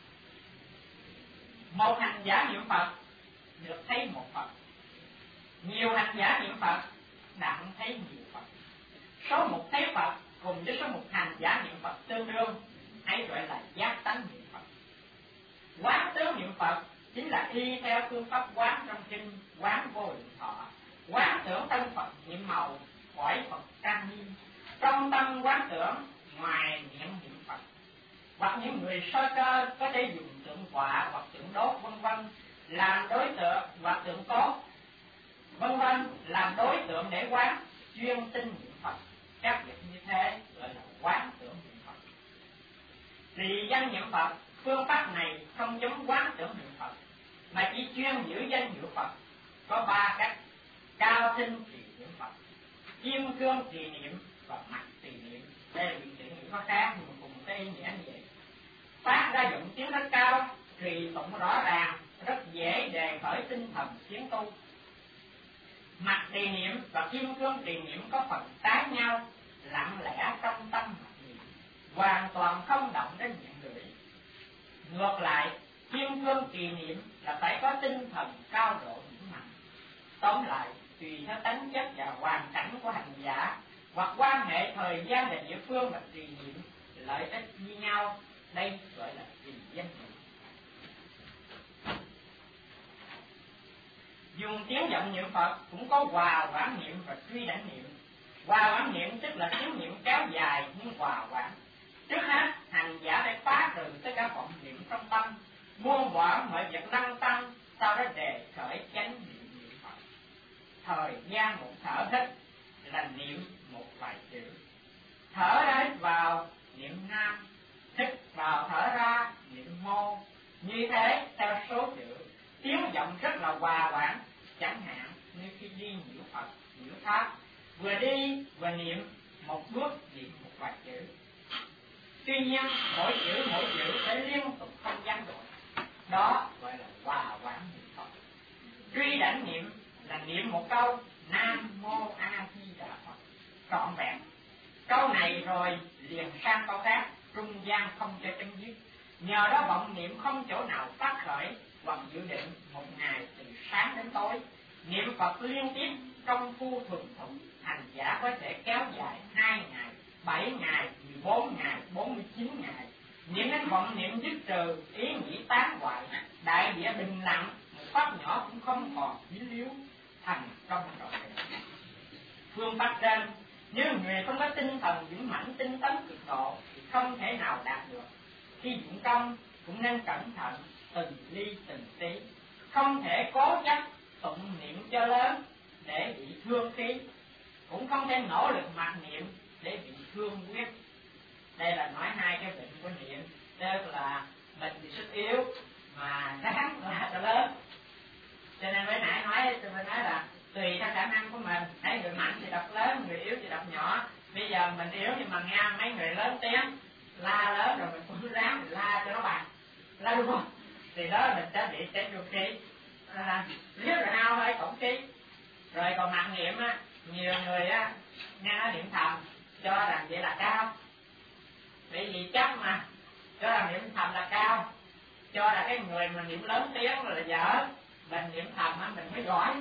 A: Một hành giả niệm Phật được thấy một Phật, nhiều hành giả niệm Phật đặng thấy nhiều Phật. Số một thấy Phật cùng với số một hành giả niệm Phật tương đương, ấy gọi là giác tánh niệm Phật. Quán tướng niệm Phật chính là y theo phương pháp quán trong kinh Quán Vô Lượng Thọ. Quán tưởng thân Phật niệm màu, khỏi Phật trang nghiêm. Trong tâm quán tưởng, ngoài miệng niệm Phật. Hoặc những người sơ cơ có thể dùng tượng quả hoặc tượng đốt vân vân làm đối tượng, hoặc tượng cốt vân vân làm đối tượng để quán, chuyên tinh niệm Phật. Các việc như thế gọi là quán tưởng niệm Phật. Thì danh niệm Phật, phương pháp này không giống quán tưởng niệm Phật, mà chỉ chuyên giữ danh hiệu Phật. Có ba cách: cao thinh trì niệm Phật, kim cương trì niệm và mặt trì niệm. Đây là những chữ nghĩa có khác nhưng mà cùng cái ý nghĩa như vậy. Phát ra dụng tiếng rất cao, trì tụng rõ ràng, rất dễ đề khởi tinh thần tiến tu. Mặt trì niệm và kim cương trì niệm có phần trái nhau, lặng lẽ trong tâm mặt niệm, hoàn toàn không động đến miệng lưỡi. Ngược lại, kim cương trì niệm là phải có tinh thần cao độ vững mạnh. Tóm lại, tùy theo tánh chất và hoàn cảnh của hành giả hoặc quan hệ thời gian và địa phương mà trì niệm lợi ích như nhau. Đây gọi là trì danh niệm. Dùng tiếng vọng niệm Phật cũng có hòa quán niệm và truy đảnh niệm. Hòa quán niệm tức là tiếng niệm kéo dài nhưng hòa quán. Trước hết, hành giả phải phá trừ tất cả vọng niệm trong tâm, buông bỏ mọi việc lăng tăng, sau đó đề khởi chánh niệm niệm Phật. Thời gian một thở hít là niệm một vài chữ. Thở ra hít vào niệm nam, hít vào thở ra niệm mô. Như thế theo số chữ, tiếng vọng rất là hòa quán. Chẳng hạn như khi đi nhiễu Phật, nhiễu Pháp, vừa đi vừa niệm, một bước niệm một vài chữ. Tuy nhiên mỗi chữ mỗi chữ phải liên tục không gián đoạn. Đó gọi là hòa quán niệm Phật. Truy đảnh niệm là niệm một câu Nam Mô A Di Đà Phật trọn vẹn. Câu này rồi liền sang câu khác, trung gian không cho chấm dứt. Nhờ đó vọng niệm không chỗ nào phát khởi, hoặc dự định một ngày từ sáng đến tối niệm Phật liên tiếp công phu thuần thục, hành giả có thể kéo dài hai ngày, bảy ngày, mười bốn ngày, bốn mươi chín ngày, niệm đến vọng niệm dứt trừ, ý nghĩ tán hoại, đại địa bình lặng, một pháp nhỏ cũng không còn dính líu, thành công rồi. Phương pháp trên, nếu người không có tinh thần vững mãnh tinh tấn cực độ thì không thể nào đạt được. Khi dụng công cũng nên cẩn thận, từng ly từng tí, không thể cố chấp tụng niệm cho lớn để bị thương khí, cũng không thể nỗ lực mặc niệm để bị thương quyết. Đây là nói hai cái bệnh của niệm, tức là bệnh thì sức yếu mà kháng là cho lớn. Cho nên mới nãy nói tôi mới nói là tùy theo khả năng của mình, thấy người mạnh thì đọc lớn, người yếu thì đọc nhỏ. Bây giờ mình yếu nhưng mà nghe mấy người lớn tiếng la lớn rồi mình cũng ráng mình la cho nó bằng, la đúng không? Thì đó mình sẽ bị chết vô khí, à, nếu rồi hao hơi tổng khí. Rồi còn mặc niệm á, nhiều người á nghe nói niệm thầm cho rằng vậy là cao, bởi vì chắc mà cho rằng niệm thầm là cao, cho là cái người mà niệm lớn tiếng là dở, mình niệm thầm á mình mới giỏi,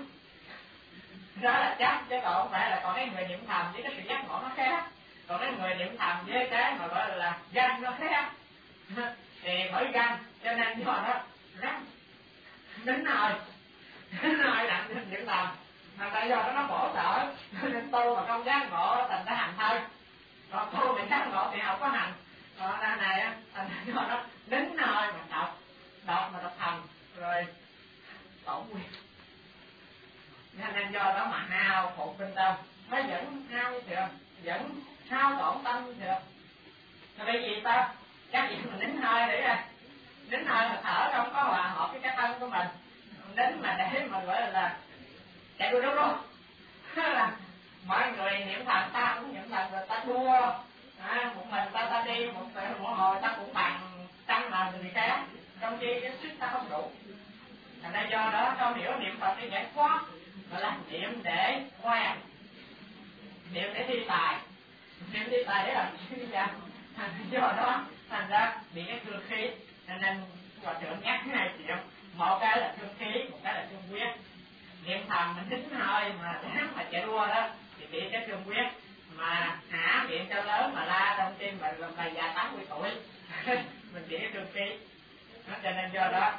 A: đó là chắc, chứ còn không phải là còn cái người niệm thầm với cái sự giác ngộ nó khác, còn cái người niệm thầm với cái mà gọi là danh nó khác. Thì bởi danh cho nên do đó răng đến nơi đến nơi đặng niệm thầm, mà tại do đó nó khổ sở nên tu mà không giác ngộ thành ra hành thôi, còn tu mà giác ngộ thì không có hành. Còn này này thành ra do đó đến nơi mà đọc đọc mà đọc thầm rồi tổn quyền, nên do đó mà hao phục bên tâm, nó vẫn hao như thường, vẫn hao tổn tâm như thường. Là bởi vì ta các vị mình nín hơi để ra, nín hơi mà thở không có hòa hợp với cái thân của mình, nín mà để mà gọi là chạy đua đúng không? Là mọi người niệm thần ta cũng niệm thần rồi ta đua, à, một mình ta ta đi một một hồi ta cũng bằng trăm lần người khác, trong khi cái sức ta không đủ. Thành ra do đó không hiểu niệm Phật đi giải thoát, mà là niệm để khoe, niệm để thi tài, niệm thi tài để làm gì vậy? Do đó thành ra bị cái thương khí, cho nên hòa thượng nhắc hai chuyện, một cái là thương khí, một cái là thương quyết. Niệm thầm mình tính hơi mà dám mà chạy đua đó thì bị cái thương quyết, mà hả miệng cho lớn mà la trong tim mình làm bài già tám mươi tuổi mình bị cái thương khí. Đó, cho nên do đó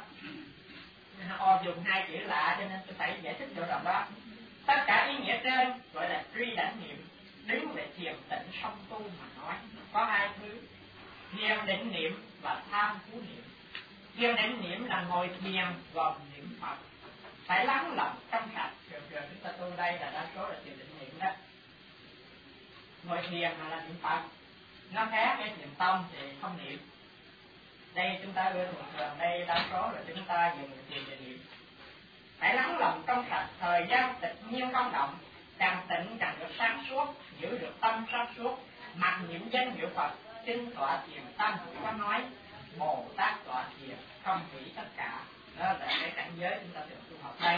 A: O dùng hai chữ lạ cho nên tôi phải giải thích chỗ đó. Tất cả ý nghĩa trên gọi là truy đảnh niệm, đứng về thiền tịnh song tu mà nói có hai thứ: thiền định niệm và tham phú niệm. Thiền định niệm là ngồi thiền gồm niệm Phật, phải lắng lòng trong sạch. Thường thường chúng ta tu đây là đa số là thiền định niệm đó. Ngồi thiền mà là niệm Phật, nó khác cái thiền tông thì không niệm. Đây chúng ta ưa thường thường đây đa số là chúng ta dùng thiền định niệm. Phải lắng lòng trong sạch, thời gian tịch nhiên không động, càng tịnh càng được sáng suốt, giữ được tâm sáng suốt, mặc niệm danh hiệu Phật, kinh tọa thiền tâm có nói Bồ Tát tọa thiền không hủy tất cả. Đó là cái cảnh giới chúng ta thường tu học đây.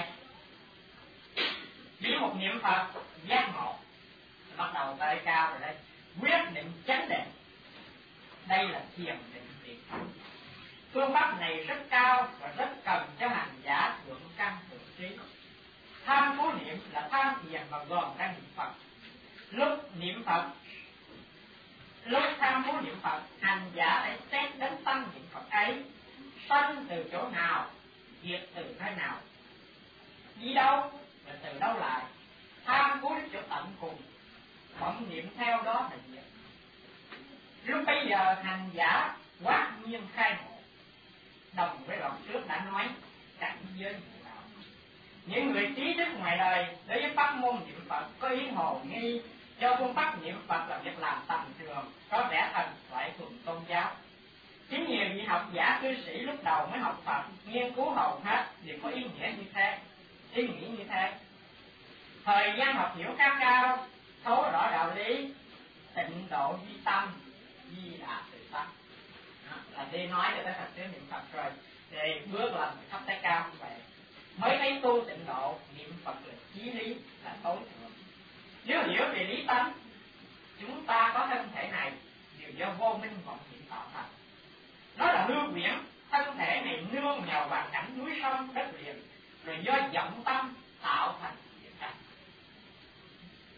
A: Với một niệm Phật giác ngộ, bắt đầu tới cao rồi đây, quyết định chánh định. Đây là thiền định niệm. Phương pháp này rất cao và rất cần cho hành giả thượng căn thượng trí. Tham phú niệm là tham thiền và gồm cả niệm Phật. Lúc niệm Phật, lúc tham phú niệm Phật, hành giả phải xét đến tâm niệm Phật ấy sanh từ chỗ nào, diệt từ nơi nào, đi đâu và từ đâu lại. Tham phú đến chỗ tận cùng, vọng niệm theo đó là diệt. Lúc bây giờ hành giả quát nhiên khai ngộ, đồng với đoạn trước đã nói cảnh giới ngộ đạo. Những người trí thức ngoài đời đối với pháp môn niệm Phật có ý hồ nghi cho phương pháp niệm Phật là việc làm tầm thường, có vẻ thần thoại thuần tôn giáo. Chính nhiều vị học giả cư sĩ lúc đầu mới học Phật nghiên cứu hầu hết đều có ý nghĩa như thế, ý nghĩ như thế. Thời gian học hiểu khá cao, thấu rõ đạo lý, tịnh độ duy tâm, di đà tự tâm. Là đi nói cho tới thật tiếng niệm Phật rồi, thì bước lần thấp tới cao như vậy mới thấy tu tịnh độ niệm Phật là chí lý, là tối thượng. Nếu hiểu về lý tánh, chúng ta có thân thể này đều do vô minh vọng niệm tạo thành. Nó là hư quyển, thân thể này nương nhờ hoàn cảnh núi sông đất liền, rồi do vọng tâm tạo thành hiện cảnh.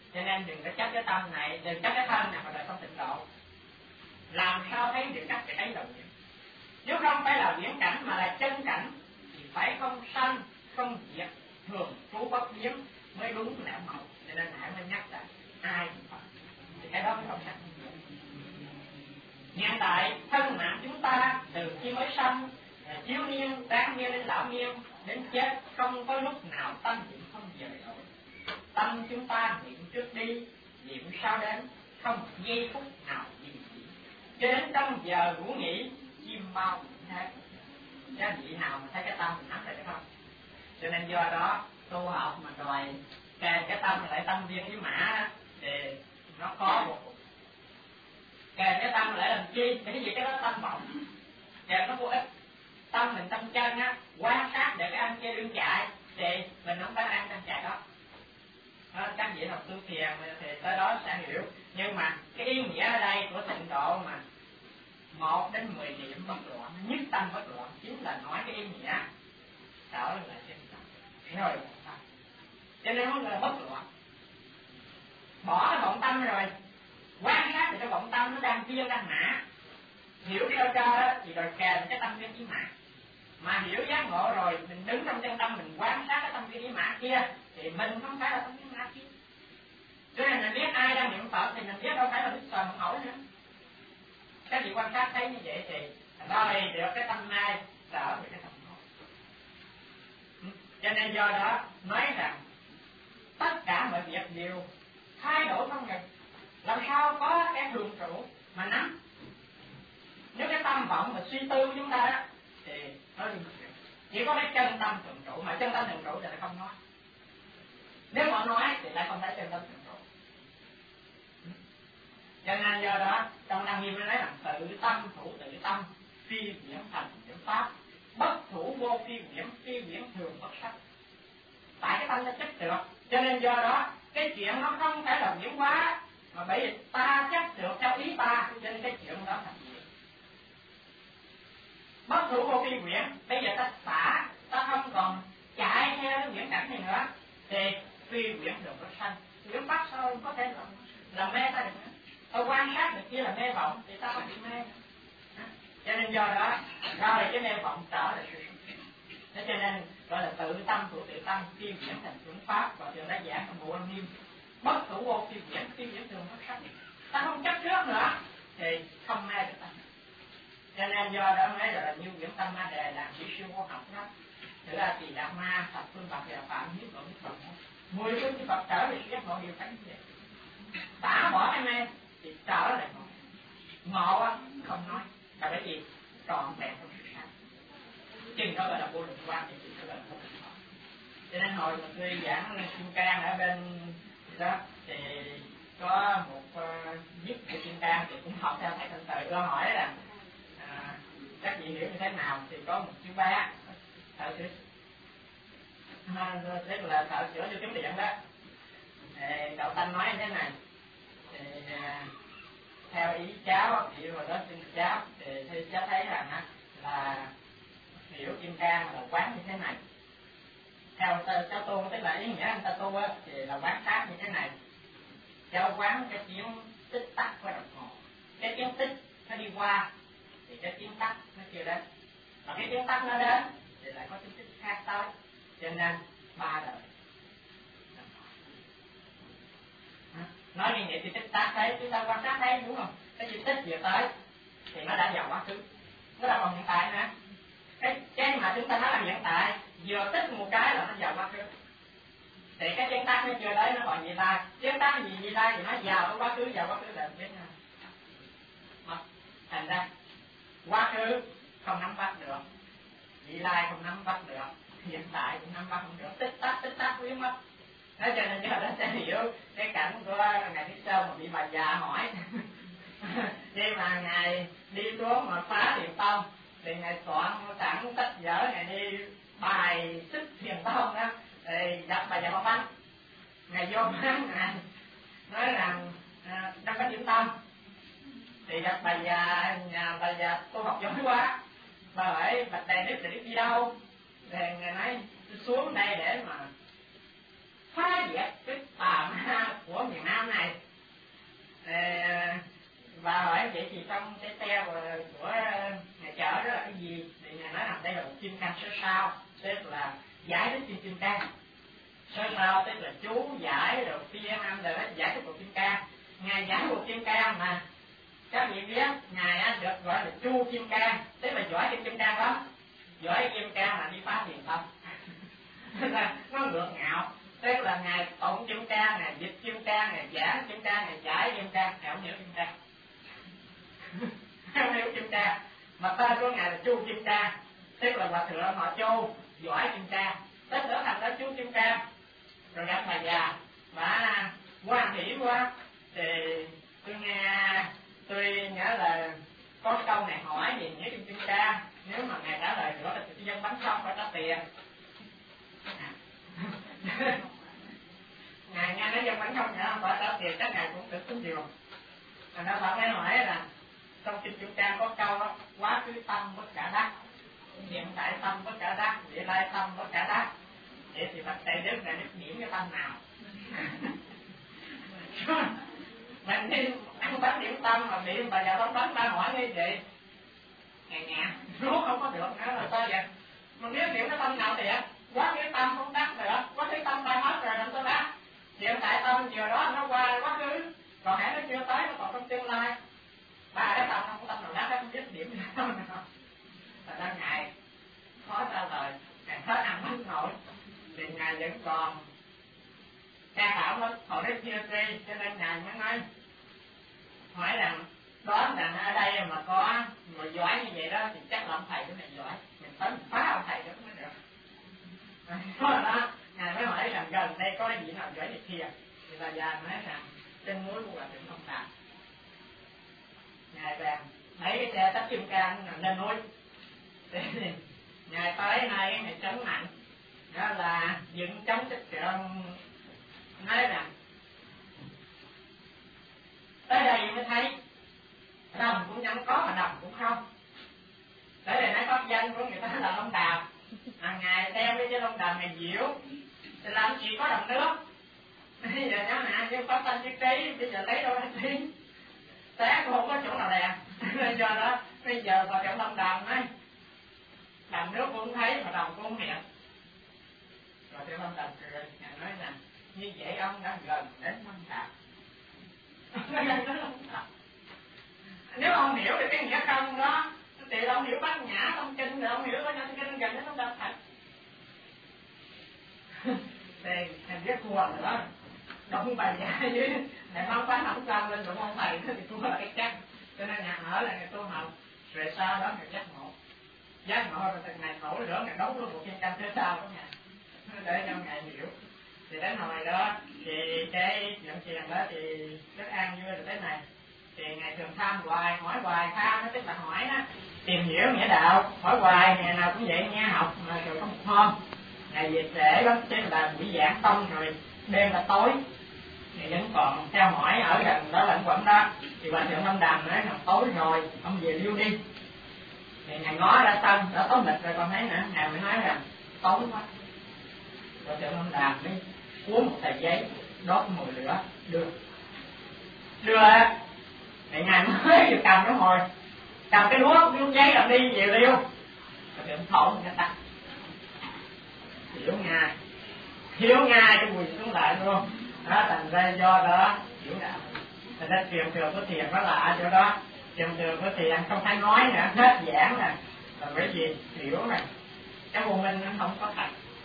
A: Cho nên đừng có chấp cái tâm này, đừng chấp cái thân này mà đời không tịnh độ. Làm sao thấy được cách để thấy đồng niệm? Nếu không phải là viễn cảnh mà là chân cảnh thì phải không sanh, không diệt, thường trú bất biến mới đúng lẽ mẫu. Cho nên nãy mới nhắc là ai cũng phải. Thì cái đó mới không sanh. Hiện tại thân mạng chúng ta từ khi mới sanh, chiếu niên, đáng niên đến lão niên, đến chết không có lúc nào tâm niệm không dời nổi. Tâm chúng ta niệm trước đi, niệm sau đến, không giây phút nào gì gì. Cho đến trong giờ ngủ nghỉ, chim bao cũng thế. Cái vị nào mà thấy cái tâm mình nắm lại được không? Cho nên do đó tu học mà đòi kèm cái tâm lại tâm viên với mã thì nó khó một cục. Kèm cái tâm lại làm chi? Cái gì cái đó tâm vọng. Kèm nó vô ích. Tâm mình tâm chân á, quan sát để cái anh kia đương chạy thì mình không phải ăn đang chạy đó. Đó, các vị học tu thiền thì tới đó sẽ hiểu. Nhưng mà cái ý nghĩa ở đây của tịnh độ mà một đến mười niệm bất loạn, nhất tâm bất loạn chính là nói cái ý nghĩa đó là chân tâm. Rồi cho nên nó là bất loạn. Bỏ cái vọng tâm rồi, quan sát thì cái vọng tâm nó đang thiên đang ngã. Hiểu sơ cơ thì rồi kèm cái tâm viên ý mã. Mà hiểu giác ngộ rồi mình đứng trong chân tâm mình quan sát cái tâm viên ý mã kia thì mình không phải là tâm viên ý mã kia. Cho nên mình biết ai đang niệm Phật thì mình biết đâu phải là biết sờ một hỏi nữa. Các vị quan sát thấy như vậy thì rồi được cái tâm này đỡ được cái tâm ngộ. Cho nên do đó nói rằng tất cả mọi việc đều thay đổi không ngừng. Làm sao có cái thường trụ mà nắm? Nếu cái tâm vọng mà suy tư của chúng ta đó, thì nó đừng chuyện. Chỉ có cái chân tâm thường trụ, mà chân tâm thường trụ thì lại không nói. Nếu họ nói thì lại không phải chân tâm thường trụ. Cho nên do đó trong Đăng Nghiêm nó nói là tự tâm thủ tự tâm, phi viễn thành viễn pháp, bất thủ vô phi viễn, phi viễn thường bất sắc. Tại cái tâm nó chấp được, cho nên do đó cái chuyện nó không phải là viễn hóa, mà bởi vì ta chấp được theo ý ta, cho nên cái chuyện đó thành viễn. Bất thủ vô phi viễn, bây giờ ta xả, ta không còn chạy theo cái viễn cảnh này nữa, thì phi viễn thường bất sanh. Viễn pháp sao có thể làm, làm mê ta được nữa. Ta quan sát được kia là mê vọng thì ta không bị mê. Cho nên do đó rồi cái mê vọng trở lại sự sống. Thế cho nên gọi là tự tâm của tự tâm, phi viễn thành chuẩn pháp, và thường đã giảng trong bộ Đăng Nghiêm. Bất thủ vô phi viễn, phi viễn thường bất sanh. Ta không chấp trước nữa thì không mê được ta. Cho nên do đó nói là như viễn tâm ma đề làm chỉ siêu khoa học đó. Thực ra thì Đạt Ma, Thập Phương Phật và Phạm Hiếp Độ Hiếp Phật. Mười phương Phật trở về giác ngộ điều thánh vậy. Đã bỏ cái mê thì trở lại ngộ. Ngộ á không nói, là bởi vì trọn vẹn trong sự sáng. Chừng đó gọi là vô lượng quan thì chỉ gọi là vô lượng quan. Cho nên hồi mà tôi giảng Kim Cang ở bên đó thì có một uh, giúp của Kim Cang thì cũng học theo thầy Thanh Từ. Tôi hỏi là à, các vị hiểu như thế nào thì có một chú ba thợ sửa, tức là thợ sửa cho kiếm điện đó. Thì cậu Thanh nói như thế này, thì à, theo ý cháu, thì hồi đó xin cháu thì, thì cháu thấy rằng á là hiểu Kim Cang là quán như thế này. Theo cháu tu tức là ý nghĩa anh ta tu á thì là quán sát như thế này. Cháu quán cái tiếng tích tắc của đồng hồ, cái tiếng tích nó đi qua thì cái tiếng tắc nó chưa đến, và cái tiếng tắc nó đến thì lại có tiếng tích khác tới. Cho nên ba đời nói như vậy thì tích tắc thấy, chúng ta quan sát thấy đúng không? Cái gì tích vừa tới thì nó đã vào quá khứ, nó đã còn hiện tại nữa. Cái cái mà chúng ta nói là hiện tại vừa tích một cái là nó vào quá khứ, thì cái tiếng tắc nó chưa tới nó còn gì ta, tiếng tắc gì gì ta thì nó vào ở quá khứ, vào quá khứ là biết nào. Thành ra quá khứ không nắm bắt được, vị lai không nắm bắt được, hiện tại cũng nắm bắt không được, tích tắc tích tắc biến mất. Nói cho nên chúng ta sẽ hiểu cái cảnh của ngài Thích Sơn mà bị bà già hỏi khi mà ngài đi xuống mà phá thiền tông thì ngài soạn sẵn sách vở, ngài đi bài sức thiền tông đó, thì gặp bà già Pháp Bánh, ngài vô mắng ngài nói rằng à, đang có thiền tông, thì gặp bà già, nhà bà già tôi học giỏi quá, bà hỏi bạch thầy Đức thì Đức đi đâu, thì ngài nói tôi xuống đây để mà phá diệt cái tà ma của miền Nam này. À, và hỏi vậy thì trong cái te của, của nhà chợ đó là cái gì? Thì nhà nói rằng đây là một kim cang sơ sao, tức là giải đến kim kim cang. Sơ sao tức là chú giải rồi phiên âm rồi đó, giải cái bộ kim cang. Ngài giải bộ kim cang mà các vị biết ngài được gọi là chu kim cang, tức là giỏi kim kim cang đó. Giỏi kim cang là đi phá thiền tâm. Nó ngược ngạo, tức là ngài tụng kim cang, ngài dịch kim cang, ngài giảng kim cang, ngài giải kim cang, ngài không hiểu kim cang. Không hiểu kim cang, mà tên của ngài là chu kim cang, tức là hòa thượng họ chu giỏi kim cang, tất trở thành đó chu kim cang. Rồi gặp bà già bà quan hỷ quá thì tôi nghe tôi nhớ là có câu này hỏi về nghĩa kim kim cang, nếu mà ngài trả lời được thì dân bắn xong phải trả tiền. Ngài nghe nói dân bắn xong nữa phải trả tiền, các ngài cũng được tính điều. Thành ra bà mới hỏi là trong kinh kim cang có câu đó, quá khứ tâm bất cả đắc, hiện tại tâm bất cả đắc, vị lai tâm bất cả đắc. Vậy thì bác Tây Đức là được điểm cái tâm nào? Mình đi ăn bánh điểm tâm mà bị bà già bánh bánh ba hỏi như vậy, ngày nhẹ rốt không có được nữa là sao vậy? Mình biết điểm cái tâm nào thì á, quá khứ tâm không đắc nữa, quá khứ tâm bay hết rồi làm sao đắc? Hiện tại tâm chiều đó nó qua quá khứ, còn hãy nó chưa tới, nó còn trong tương lai. Ba cái tâm không có tâm nào đắc, không biết điểm nào nào. Thật ra ngài khó trả lời, ngài hết ăn bánh nổi. Thì ngài vẫn còn ca khảo nó hồi đó chưa tri, cho nên ngài mới nói hỏi rằng đoán rằng ở đây mà có người giỏi như vậy đó thì chắc là ông thầy của này giỏi, mình tới mình phá ông thầy đó mới được. Đó, ngài mới hỏi rằng gần đây có cái gì nào giỏi như kia, thì bà già nói rằng trên núi của Hòa Thượng Thông Tạng. Ngài bèn mấy cái xe tách kim cang lên núi, thì ngài tới nay ngài chấn mạnh đó là dựng chống trích trường, nói rằng tới đây mới thấy đồng cũng chẳng có mà đồng cũng không. Tới đây nói pháp danh của người ta là Long Đàm, hàng ngày theo với cái Long Đàm này diệu thì làm gì có đồng nước. Bây giờ nhớ nè, nhưng pháp thanh chiếc trí bây giờ lấy đâu ra trí, té cũng không có chỗ nào đẹp. Do đó bây giờ vào trong Long Đàm nói đồng nước cũng thấy mà đồng cũng không hiện. Rồi Tiểu Long Đàm cười, ngài nói rằng như vậy ông đã gần đến Long Đàm. Nếu ông hiểu được cái nghĩa công đó thì ông hiểu Bát Nhã Tâm Kinh, rồi ông hiểu Bát Nhã Tâm Kinh gần đến Long Đàm thật. Thì thằng biết thua rồi đó, động bài giả chứ thầy mong quán không xong lên đụng ông thầy thì thua là cái chắc. Cho nên nhà ở là ngày tu học, rồi sau đó ngày giác ngộ. Giác ngộ rồi từ ngày nổi lửa ngày đốt luôn một kim cang phía sau đó nhà, để cho ngài hiểu. Thì đến hồi đó thì cái nhận tiền đó thì rất an vui được thế này. Thì ngài thường tham hoài, hỏi hoài, tham nó tức là hỏi đó, tìm hiểu nghĩa đạo, hỏi hoài, ngày nào cũng vậy nghe học mà rồi có một hôm ngày về trễ lắm, chứ là buổi giảng xong rồi đêm là tối, thì vẫn còn theo hỏi ở gần đó lẫn quẩn đó. Thì Hòa Thượng Long Đàm nói là tối rồi ông về lưu đi. Thì ngài ngó ra sân đã tối mịt rồi còn thấy nữa, ngài mới nói rằng tối quá. Hòa Thượng Long Đàm mới cuốn một tờ giấy đốt mùi lửa đưa đưa thì ngài mới cầm cái hồi cầm cái đuốc đuốc giấy làm đi về liêu. Hòa Thượng thổi người ta hiểu ngài hiểu ngài cái mùi xuống lại luôn đó. Thành ra do đó hiểu đạo. Thành ra truyền thừa của thiền nó là ở chỗ đó. Truyền thừa của thiền không phải nói nữa, hết giảng nè, là bởi vì hiểu này cái vô minh nó không có thật,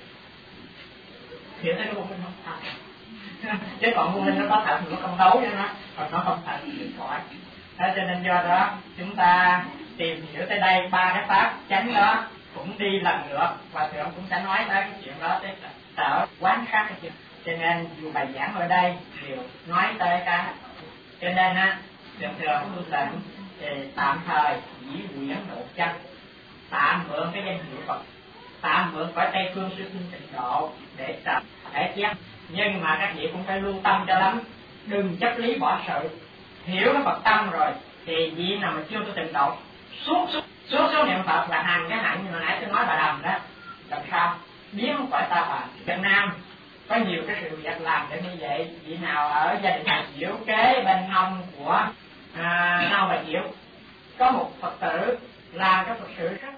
A: hiểu thấy cái vô minh không thật. Chứ còn vô minh nó có thật thì nó không đấu với nó, còn nó không thật thì khỏi. Đó, cho nên do đó chúng ta tìm hiểu tới đây ba cái pháp chánh đó cũng đi lần nữa. Hòa Thượng cũng đã nói tới cái chuyện đó, tức là sở quán sát cái chuyện. Cho nên dù bài giảng ở đây đều nói tới cái. Cho nên á, thường thường của tu tịnh thì tạm thời dĩ quyển độ chân, tạm mượn cái danh hiệu Phật, tạm mượn khỏi Tây Phương Sư Tinh Tịnh Độ để tập để chép. Nhưng mà các vị cũng phải lưu tâm cho lắm, đừng chấp lý bỏ sự. Hiểu cái Phật tâm rồi thì vị nào mà chưa tu Tịnh Độ suốt suốt suốt số niệm Phật là hàng cái hạnh như hồi nãy tôi nói bà Đầm đó, làm sao biến khỏi ta bà Việt Nam có nhiều cái sự việc làm cho như vậy. Vị nào ở gia đình Bà Diệu kế bên hông của à, Nau Bà Diệu có một Phật tử làm cái Phật sự rất